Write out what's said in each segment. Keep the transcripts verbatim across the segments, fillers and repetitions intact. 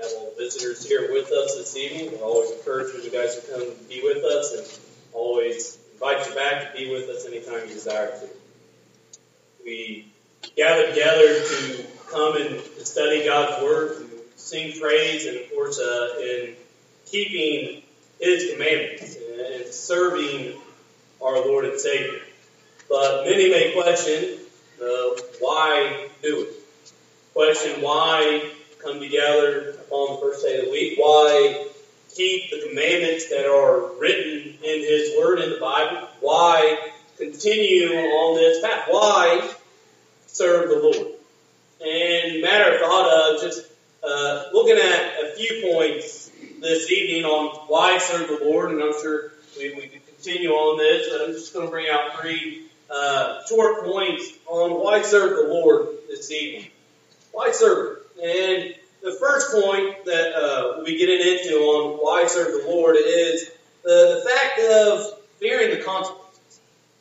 have all the visitors here with us this evening. We're always encouraged when you guys to come and be with us, and always invite you back to be with us anytime you desire to. We gather together to come and to study God's Word, to sing praise, and of course uh, in keeping His commandments and serving our Lord and Savior. But many may question uh, why do it? Question why come together upon the first day of the week? Why keep the commandments that are written in His Word in the Bible? Why continue on this path? Why serve the Lord? And matter of thought, uh, just uh, looking at a few points this evening on why serve the Lord, and I'm sure we, we could continue on this, but I'm just going to bring out three uh, short points on why serve the Lord this evening. Why serve Him? And the first point that uh, we'll be getting into on why serve the Lord is the, the fact of fearing the consequences.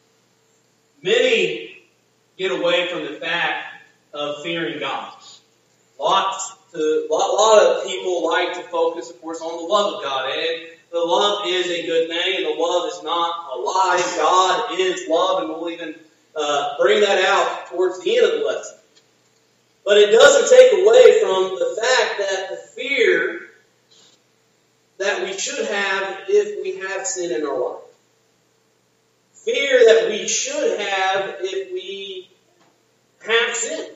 Many get away from the fact of fearing God. Lots to, lot, lot of people like to focus, of course, on the love of God. And the love is a good thing, and the love is not a lie. God is love, and we'll even uh, bring that out towards the end of the lesson. But it doesn't take away from the fact that the fear that we should have if we have sin in our life. Fear that we should have if we have sin.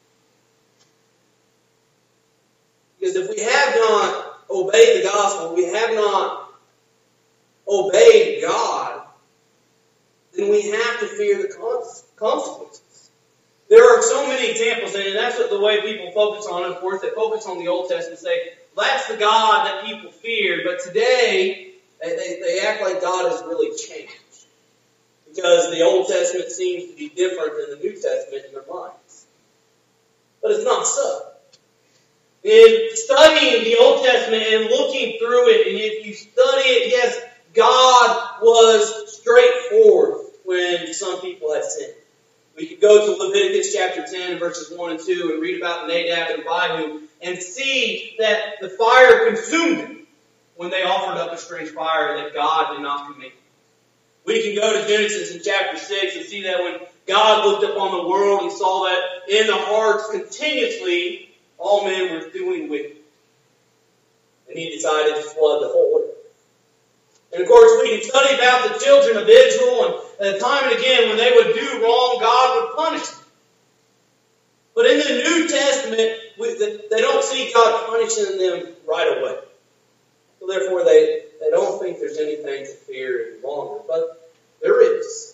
Because if we have not obeyed the gospel, we have not obeyed God, then we have to fear the consequences. There are so many examples, and that's what the way people focus on it. Of course, they focus on the Old Testament and say, that's the God that people feared. But today, they, they, they act like God has really changed. Because the Old Testament seems to be different than the New Testament in their minds. But it's not so. In studying the Old Testament and looking through it, and if you study it, yes, God was straightforward when some people had sinned. We could go to Leviticus chapter ten, verses one and two, and read about Nadab and Abihu, and see that the fire consumed them when they offered up a strange fire that God did not command. We can go to Genesis in chapter six and see that when God looked upon the world and saw that in the hearts continuously all men were doing wicked. And He decided to flood the whole earth. And of course, we can study about the children of Israel, and time and again, when they would do wrong, God would punish them. But in the New Testament, they don't see God punishing them right away. So therefore, they, they don't think there's anything to fear any longer. But there is.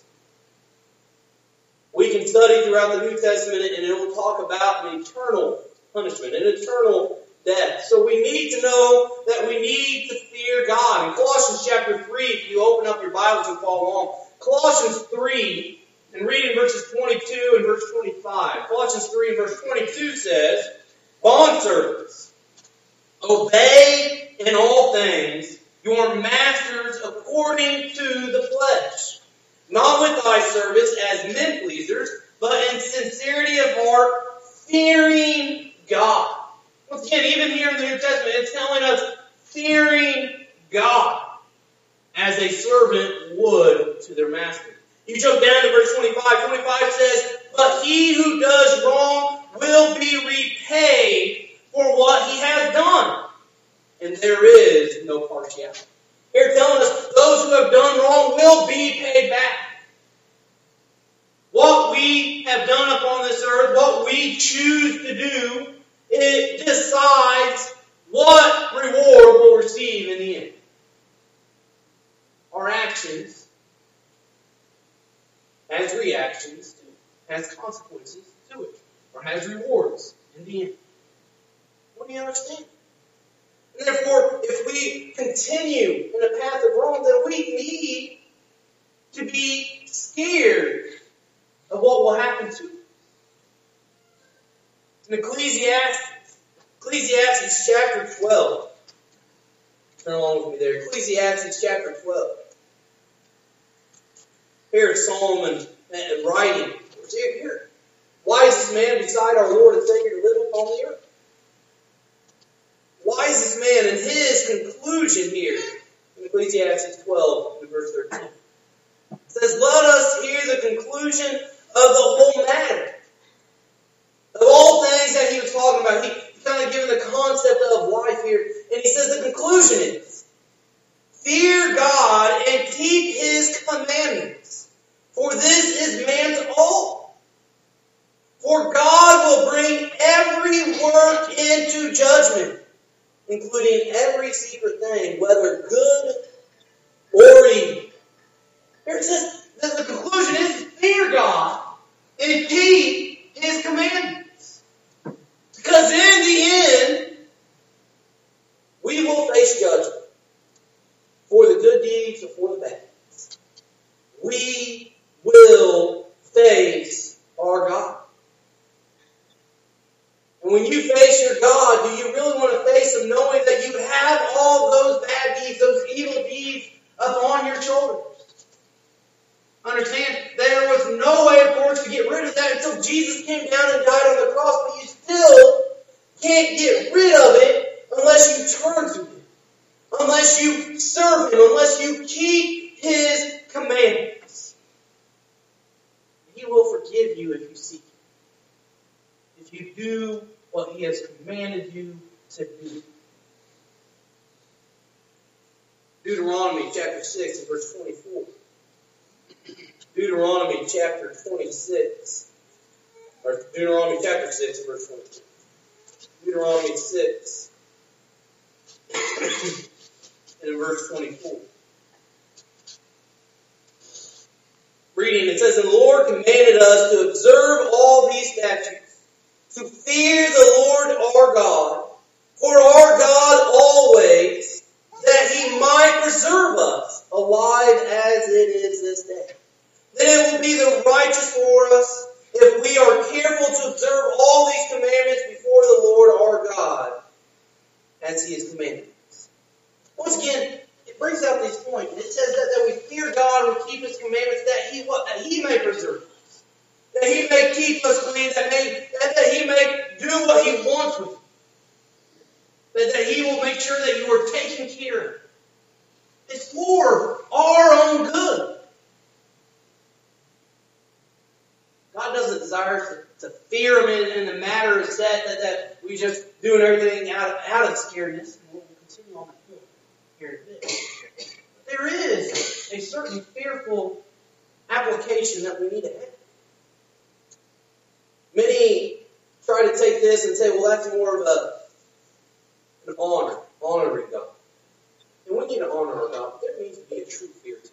We can study throughout the New Testament, and it will talk about an eternal punishment, an eternal death. So we need to know that we need to fear God. In Colossians chapter three, if you open up your Bibles and follow along, Colossians three, and read in verses twenty-two and verse twenty-five. Colossians three and verse twenty-two says, bondservants, obey in all things your masters according to the flesh, not with eye service as men pleasers, but in sincerity of heart, fearing God. Once again, even here in the New Testament, it's telling us fearing God as a servant would to their master. You jump down to verse twenty-five. twenty-five says, but he who does wrong will be repaid for what he has done. And there is no partiality. Here telling us those who have done wrong will be paid back. What we have done upon this earth, what we choose to do, it decides what reward we'll receive in the end. Our actions has reactions to it, has consequences to it, or has rewards in the end. What do you understand? And therefore, if we continue in a path of wrong, then we need to be scared of what will happen to us. In Ecclesiastes, Ecclesiastes chapter twelve. Turn along with me there. Ecclesiastes chapter twelve. Here is Solomon writing. Here, wisest man beside our Lord and Savior to live upon the earth. Wise wisest man in his conclusion here, in Ecclesiastes twelve, in verse thirteen, it says, let us hear the conclusion of the whole matter. Of all things that he was talking about, he kind of given the concept of life here. And he says the conclusion is, fear God and keep his commandments, for this is man's all. For God will bring every work into judgment, including every secret thing, whether good or evil. Here it says that the conclusion is fear God and keep his commandments. Because in the end, we will face judgment for the good deeds or for the bad deeds. We will face our God. And when you face your God, do you really want to face Him knowing that you have all those bad deeds, those evil deeds upon your shoulders? Understand, there was no way, of course, to get rid of that until Jesus came down and died on the cross, but you still can't get rid of it unless you turn to Him, unless you serve Him, unless you keep His commandments. He will forgive you if you seek Him, if you do what He has commanded you to do. Deuteronomy chapter six and verse twenty-four. Deuteronomy chapter twenty-six, or Deuteronomy chapter six, verse twenty-two. Deuteronomy six, and in verse twenty-four. Reading, it says, and the Lord commanded us to observe all these statutes, to fear the Lord our God, for our God always, that He might preserve us alive as it is this day. Then it will be the righteous for us if we are careful to observe all these commandments before the Lord our God, as He has commanded us. Once again, it brings out this point. It says that, that we fear God and we keep His commandments, that He what that He may preserve us, that He may keep us clean, that, may, that, that He may do what He wants with us, that, that He will make sure that you are taken care of. It's for our own good. God doesn't desire to, to fear Him in, in the matter of set that, that we just doing everything out of, out of scaredness. And we'll continue on that point here in a bit. But there is a certain fearful application that we need to have. Many try to take this and say, well, that's more of a an honor, honoring God. And we need to honor our God, but there needs to be a true fear too.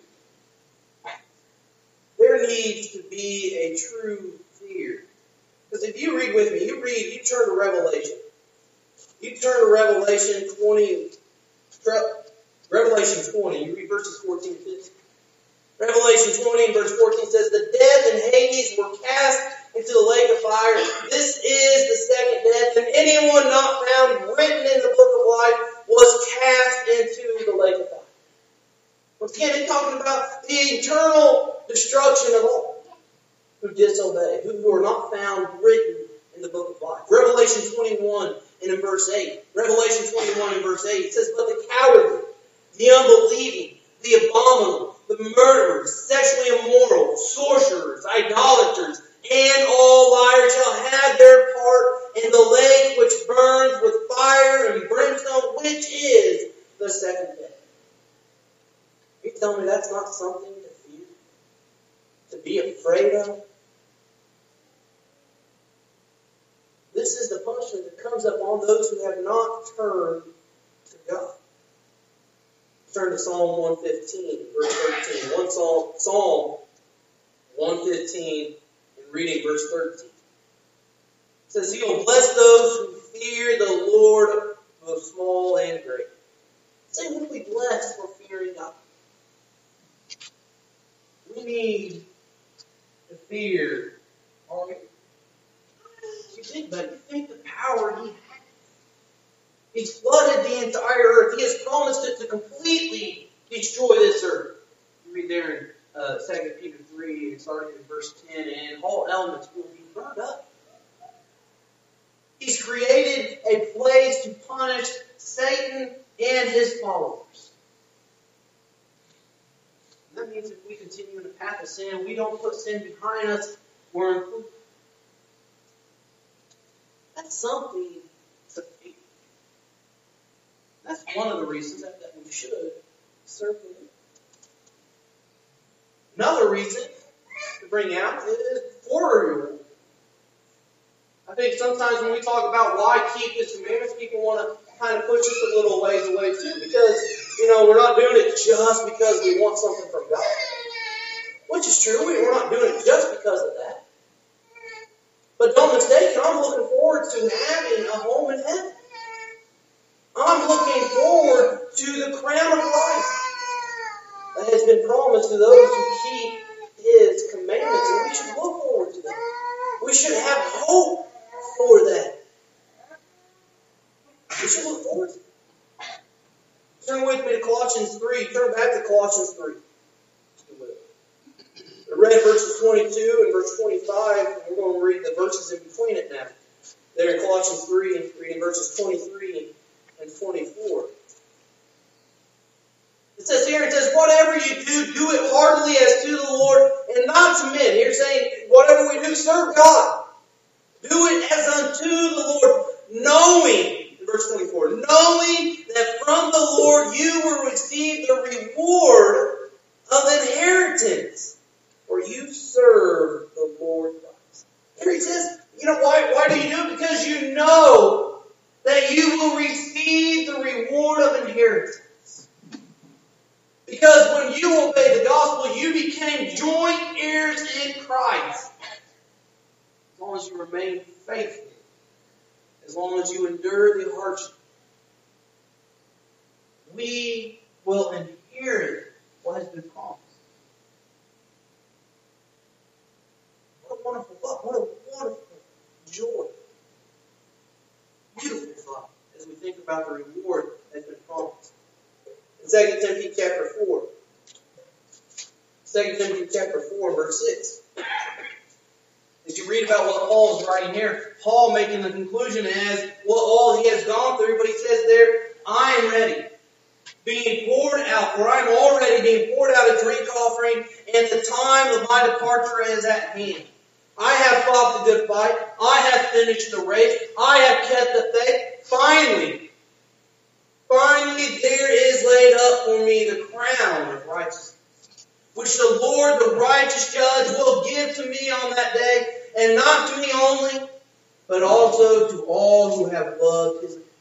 There needs to be a true fear. Because if you read with me, you read, you turn to Revelation. You turn to Revelation twenty, Revelation twenty, you read verses fourteen and fifteen. Revelation twenty and verse fourteen says, the dead and Hades were cast into the lake of fire. This is the second death, and anyone not found written in the book of life was cast into the lake of fire. Once again, it's talking about the eternal destruction of all who disobey, who are not found written in the book of life. Revelation twenty-one and in verse eight. Revelation twenty-one and verse eight says, but the cowardly, the unbelieving, the abominable, the murderers, sexually immoral, sorcerers, idolaters, and all liars shall have their part in the lake which burns with fire and brimstone, which is the second death. You tell me that's not something to fear? To be afraid of? This is the punishment that comes upon those who have not turned to God. Turn to Psalm one fifteen, verse thirteen. One Psalm, Psalm one fifteen, and reading verse thirteen. It says, He will bless those who fear the Lord, both small and great. Say, we'll be blessed for fearing God. We need to fear our God. You think about it, you think the power He has. He's flooded the entire earth. He has promised it to completely destroy this earth. You read there in uh, Second Peter three, starting in verse ten, and all elements will be burned up. He's created a place to punish Satan sin. We don't put sin behind us. We're included. That's something to fear. That's one of the reasons that, that we should serve the Lord. Another reason to bring out is for a reward. I think sometimes when we talk about why keep His commandments, people want to kind of push us a little ways away too, because, you know, we're not doing it just because we want something from God. Which is true, we're not doing it just because of that. But don't mistake it, I'm looking forward to having a home in heaven. I'm looking forward to the crown of life that has been promised to those who keep His commandments, and we should look forward to that. We should have hope for that. We should look forward to it. Turn with me to Colossians three. Turn back to Colossians three. I read verses twenty-two and verse twenty-five, and we're going to read the verses in between it now. There in Colossians three, and reading verses twenty-three and twenty-four. It says here, it says, whatever you do, do it heartily as to the Lord and not to men. Here saying, whatever we do, serve God. Do it as unto the Lord, knowing, in verse twenty-four, knowing that from the Lord you will receive the reward of inheritance, for you serve the Lord Christ. Here he says, you know, why, why do you do it? Because you know that you will receive the reward of inheritance. Because when you obeyed the gospel, you became joint heirs in Christ. As long as you remain faithful. As long as you endure the hardship. We will inherit what has been promised. What a wonderful thought. What a wonderful joy. Beautiful thought as we think about the reward that has been promised. In Second Timothy chapter four. Second Timothy chapter four, verse six. As you read about what Paul is writing here, Paul making the conclusion as what all he has gone through, but he says there, I am ready, being poured out, for I am already being poured out a drink offering, and the time of my departure is at hand. I have fought the good fight. I have finished the race. I have kept the faith. Finally, finally there is laid up for me the crown of righteousness, which the Lord, the righteous judge, will give to me on that day, and not to me only, but also to all who have loved His appearing.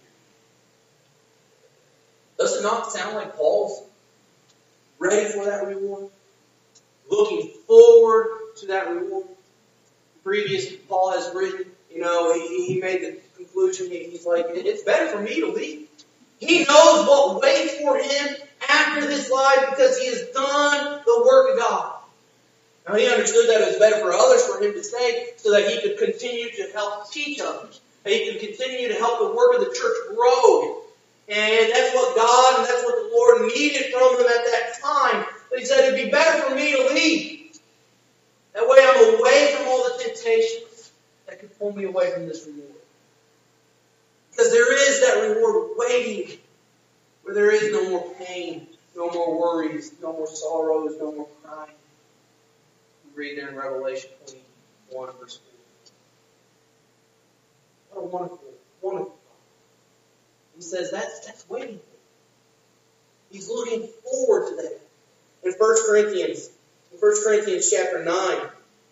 Does it not sound like Paul's ready for that reward? Looking forward to that reward? Previous, Paul has written, you know, he, he made the conclusion, he's like, it's better for me to leave. He knows what waits for him after this life because he has done the work of God. Now he understood that it was better for others for him to stay so that he could continue to help teach others. That he could continue to help the work of the church grow. And that's what God and that's what the Lord needed from him at that time. But he said it would be better for me to leave. That way I'm away from all the temptations that could pull me away from this reward. Because there is that reward waiting, where there is no more pain, no more worries, no more sorrows, no more crying. We read there in Revelation twenty-one, verse four. What a wonderful, wonderful thought. He says that's, that's waiting. He's looking forward to that. In First Corinthians, in First Corinthians chapter nine,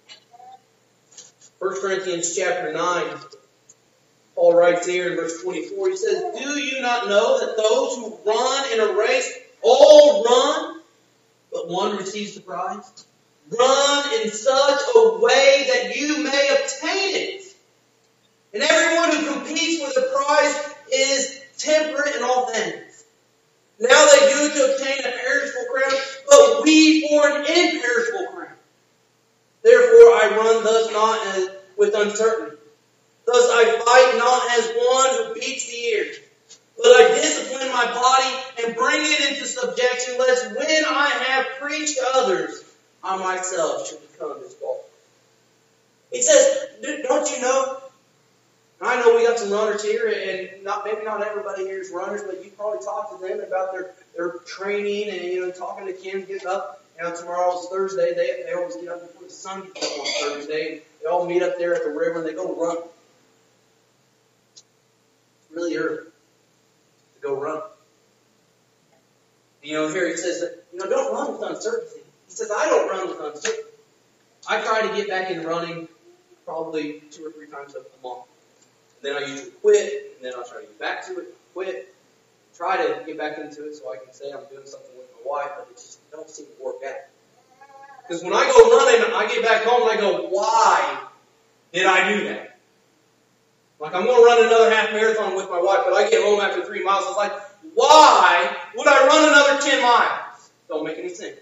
First Corinthians chapter nine, Paul writes here in verse twenty-four, he says, do you not know that those who run in a race all run, but one receives the prize? Run in such a way that you may obtain it. And everyone who competes for the prize is temperate in all things. Now they do it to obtain a perishable crown, but we for an imperishable crown. Therefore I run thus not as with uncertainty. Thus I fight not as one who beats the air, but I discipline my body and bring it into subjection, lest when I have preached to others, I myself should become disqualified. He says, don't you know? I know we got some runners here, and not maybe not everybody here is runners, but you probably talk to them about their, their training and, you know, talking to Kim, getting up You know, tomorrow's Thursday. They, they always get up before the sun gets up on Thursday. They all meet up there at the river and they go run. It's really early to go run. You know, here he says that, you know, don't run with uncertainty. He says, I don't run with uncertainty. I try to get back into running probably two or three times a month. And then I usually quit, and then I'll try to get back to it, quit, try to get back into it so I can say I'm doing something with my wife, but it just don't seem to work out. Because when I go running, I get back home and I go, why did I do that? Like, I'm going to run another half marathon with my wife, but I get home after three miles. It's like, why would I run another ten miles? Don't make any sense.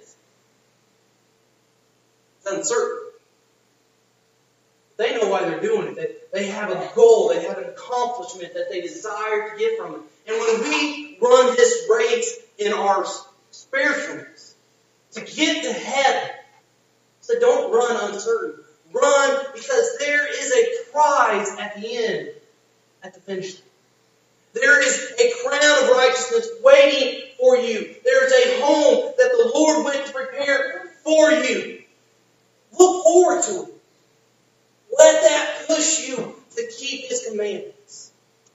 It's uncertain. They know why they're doing it. They, they have a goal. They have an accomplishment that they desire to get from it. And when we run this race in our spiritualness, to get to heaven, so don't run uncertain. Run because there is a prize at the end, at the finish line. There is a crown of righteousness waiting for you. There is a home that the Lord went to prepare for you. Look forward to it. Let that push you to keep His commandments.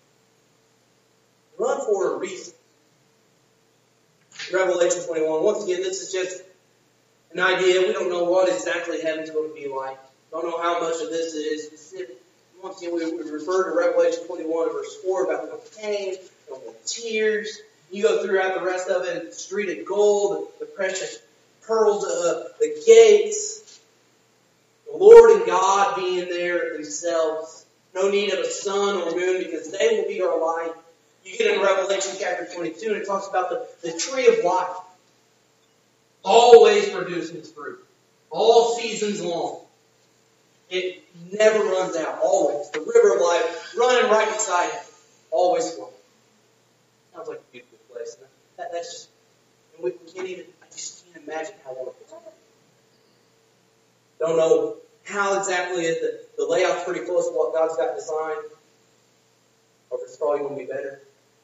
Run for a reason. Revelation twenty-one. Once again, this is just an idea. We don't know what exactly heaven's going to be like. Don't know how much of this is specific. Once again, we, we refer to Revelation twenty-one, verse four, about no pain, no more tears. You go throughout the rest of it, the street of gold, the, the precious pearls, uh, the gates. The Lord and God being there themselves. No need of a sun or moon because they will be our light. You get in Revelation chapter twenty-two and it talks about the, the tree of life. Always producing its fruit. All seasons long. It never runs out. Always. The river of life running right beside it. Always flowing. Sounds like a beautiful place. That, that's just, we can't even, I just can't imagine how wonderful it is. Don't know how exactly it is. The, the layout's pretty close to what God's got designed. Or if it's probably going to be better.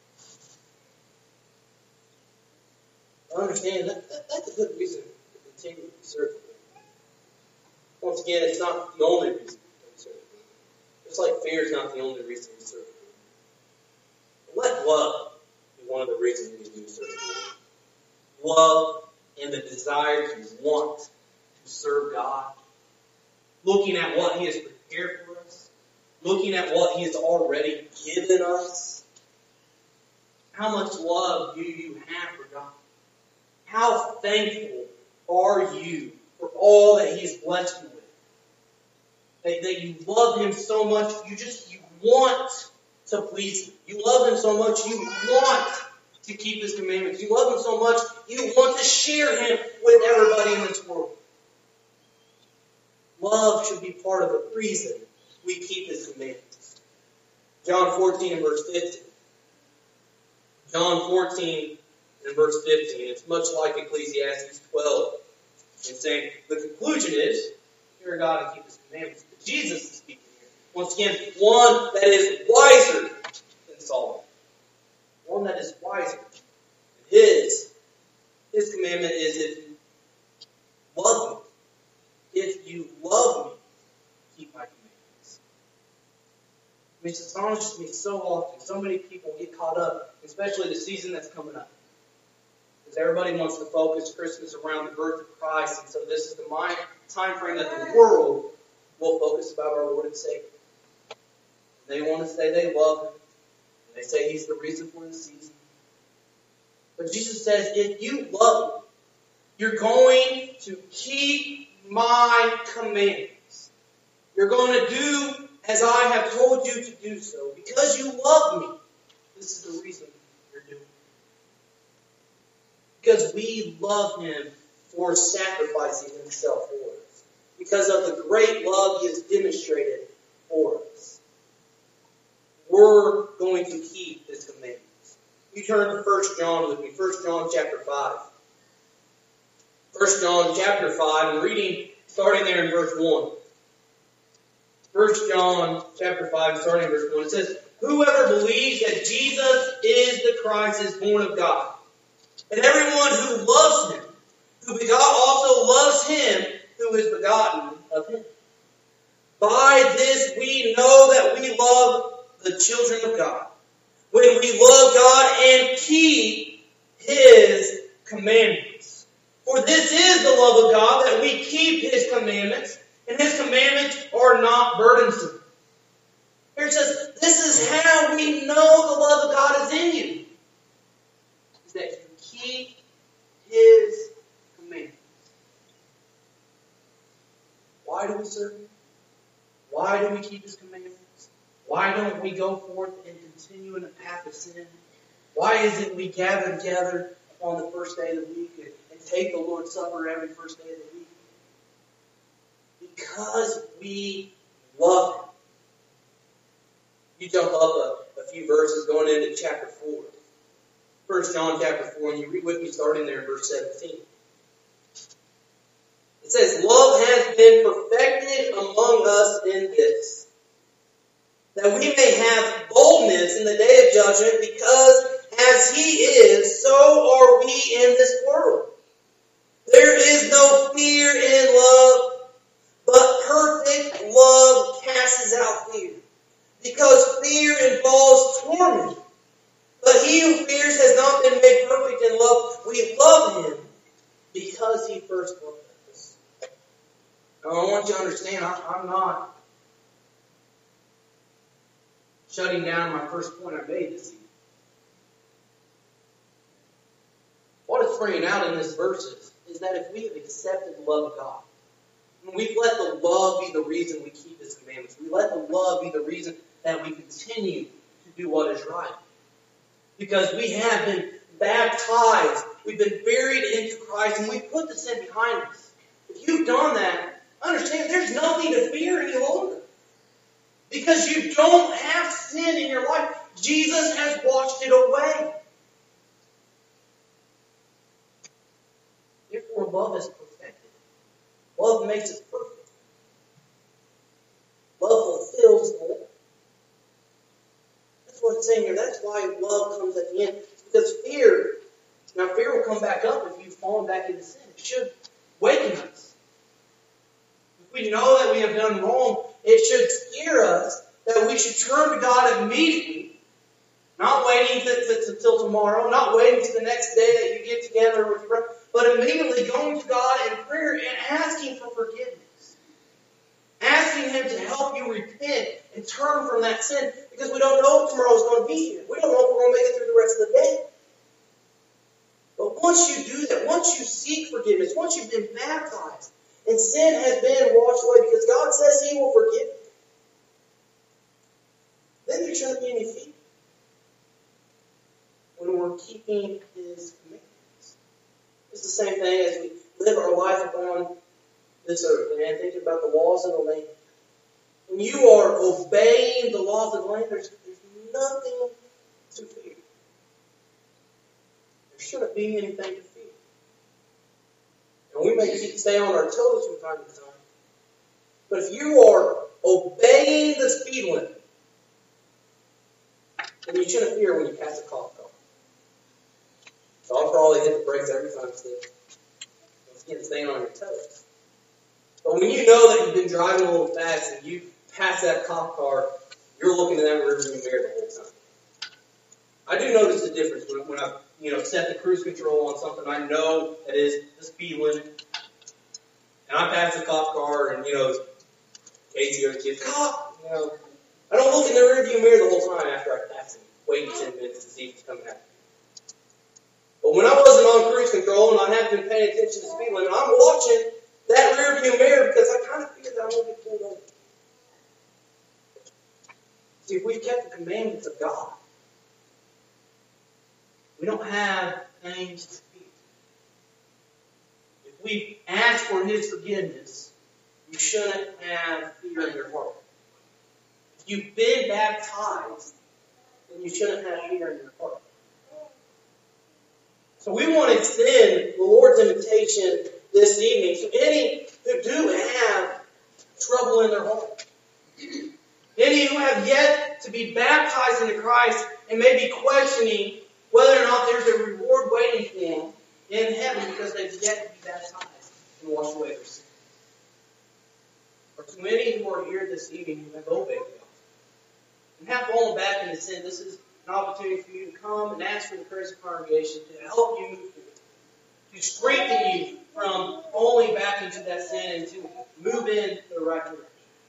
I understand that, that that's a good reason to continue to serve Him. Once again, it's not the only reason we serve Him. Just like fear is not the only reason we serve Him. But let love be one of the reasons we do serve Him. Love and the desire to want to serve God. Looking at what He has prepared for us. Looking at what He has already given us. How much love do you have for God? How thankful are you for all that He has blessed you with? That, that you love Him so much, you just you want to please Him. You love Him so much, you want to keep His commandments. You love Him so much, you want to share Him with everybody in this world. Love should be part of the reason we keep His commandments. John fourteen and verse fifteen. John fourteen and verse fifteen. It's much like Ecclesiastes twelve. And saying, the conclusion is, fear God and keep His commandments. But Jesus is speaking here. Once again, one that is wiser than Solomon. One that is wiser. His, his commandment is if you love me. If you love me, keep my commandments. I mean, it astonishes me so often. So many people get caught up, especially the season that's coming up. Because everybody wants to focus Christmas around the birth of Christ. And so this is the time frame that the world will focus about our Lord and Savior. They want to say they love Him. And they say He's the reason for the season. But Jesus says, if you love me, you're going to keep my commandments. You're going to do as I have told you to do so. Because you love me. This is the reason you're doing it. Because we love Him for sacrificing Himself for us. Because of the great love He has demonstrated for us. We're going to keep His commandments. You turn to First John with me. First John chapter five. First John chapter five. I'm reading starting there in verse one. First John chapter five, starting in verse one. It says, whoever believes that Jesus is the Christ is born of God. And everyone who loves Him, who begot also loves him who is begotten of him. By this we know that we love the children of God, when we love God and keep His commandments. For this is the love of God, that we keep His commandments, and His commandments are not burdensome. Here it says, this is how we know the love of God is in you. Is that you keep His commandments. Why do we serve Him? Why do we keep His commandments? Why don't we go forth and continue in the path of sin? Why is it we gather together on the first day of the week and, and take the Lord's Supper every first day of the week? Because we love Him. You jump up a, a few verses going into chapter four. First John chapter four, and you read with me starting there in verse seventeen. It says, love has been perfected among us in this, that we may have boldness in the day of judgment, because as He is, so are we in this world. There is no fear in love, but perfect love casts out fear, because fear involves torment. But he who fears has not been made perfect in love. We love Him because He first loved us. Now I want you to understand, I, I'm not shutting down my first point I made this evening. What it's bringing out in this verse is, is that if we have accepted the love of God, and we've let the love be the reason we keep His commandments, we let the love be the reason that we continue to do what is right. Because we have been baptized, we've been buried into Christ, and we put the sin behind us. If you've done that, understand there's nothing to fear any longer. Because you don't have sin in your life. Jesus has washed it away. Therefore, love is perfected. Love makes us perfect. Love fulfills the law. That's what it's saying here. That's why love comes at the end. It's because fear, now fear will come back up if you've fallen back into sin. It should waken us. If we know that we have done wrong, it should scare us that we should turn to God immediately, not waiting until tomorrow, not waiting to the next day that you get together with your brother, but immediately going to God in prayer and asking for forgiveness. Asking Him to help you repent and turn from that sin, because we don't know if tomorrow is going to be here. We don't know if we're going to make it through the rest of the day. But once you do that, once you seek forgiveness, once you've been baptized, and sin has been washed away, because God says He will forgive you, then there shouldn't be any fear when we're keeping His commandments. It's the same thing as we live our life upon this earth. Man, thinking about the laws of the land. When you are obeying the laws of the land, there's, there's nothing to fear. There shouldn't be anything to fear. And we may keep stay on our toes from time to time. But if you are obeying the speed limit, then you shouldn't fear when you pass a cop car. So I'll probably hit the brakes every time still. Once again, staying on your toes. But when you know that you've been driving a little fast and you pass that cop car, you're looking at that rearview mirror the whole time. I do notice the difference when, when I, you know, set the cruise control on something I know that is the speed limit, and I pass the cop car, and you know, Casey or the kids, cop, you know, I don't look in the rearview mirror the whole time after I pass him, waiting ten minutes to see if he's coming at me. But when I wasn't on cruise control and I hadn't been paying attention to the speed limit, I'm watching that rearview mirror because I kind of figured that I'm going to get pulled over. See, if we've kept the commandments of God, we don't have things to fear. If we ask for His forgiveness, you shouldn't have fear in your heart. If you've been baptized, then you shouldn't have fear in your heart. So we want to extend the Lord's invitation this evening to any who do have trouble in their heart. Any who have yet to be baptized into Christ and may be questioning whether or not there's a reward waiting for them. in heaven because they've yet to be baptized and wash away their sins. For to many who are here this evening who have obeyed God and have fallen back into sin, this is an opportunity for you to come and ask for the prayers of the congregation to help you move forward, to strengthen you from falling back into that sin and to move in the right direction.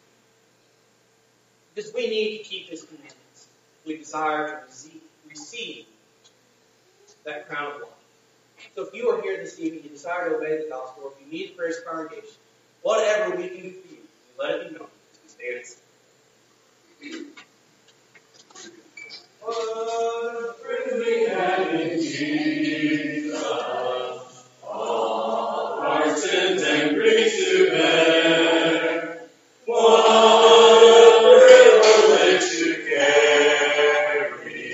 Because we need to keep His commandments if we desire to receive, receive that crown of life. So if you are here this evening, you desire to obey the gospel, if you need the prayers of the congregation, whatever we can do for you, let it be known as we stand and sing. What brings me in Jesus, all our sins and griefs to bear. What a privilege to carry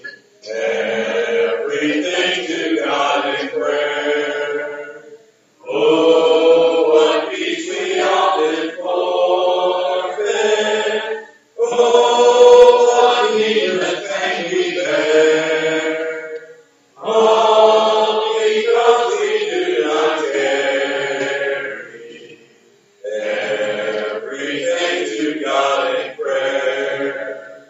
everything to God in prayer. Oh, what peace we often forfeit. Oh, what needless pain we bear. All because we do not carry everything to God in prayer.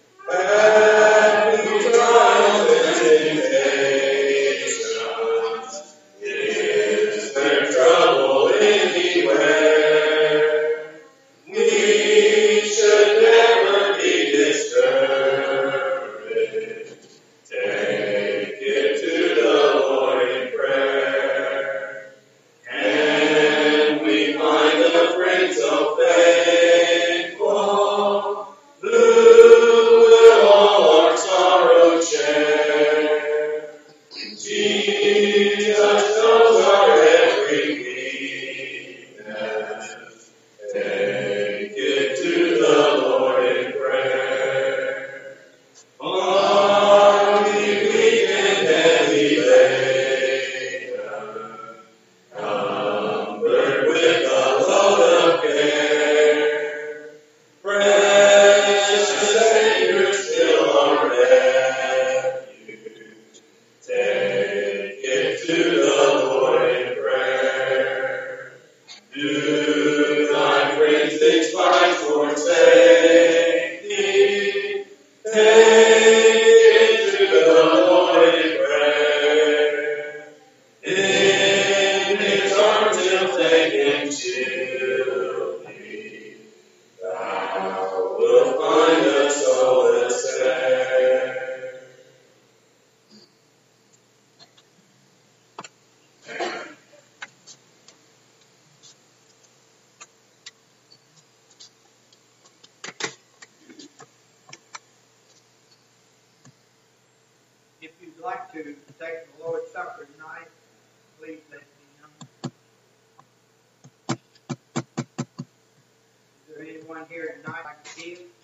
And we triumph in temptations. Is there trouble anywhere? We should never be discouraged. Take it to the Lord in prayer. And we find a friend so faithful, who will all our sorrow share. Jesus knows our every weakness. Take it to the Lord in prayer. Are we weak and heavy laden, cumbered with a load of care? Precious Savior, still our refuge. Take it to the Lord in prayer. Do thy friends despise for safety? Take it to the Lord in prayer. In His arms He'll take and shield thee. Thou wilt find a solace there. If you'd like to take the Lord's Supper tonight, please let me know. Is there anyone here tonight like to give?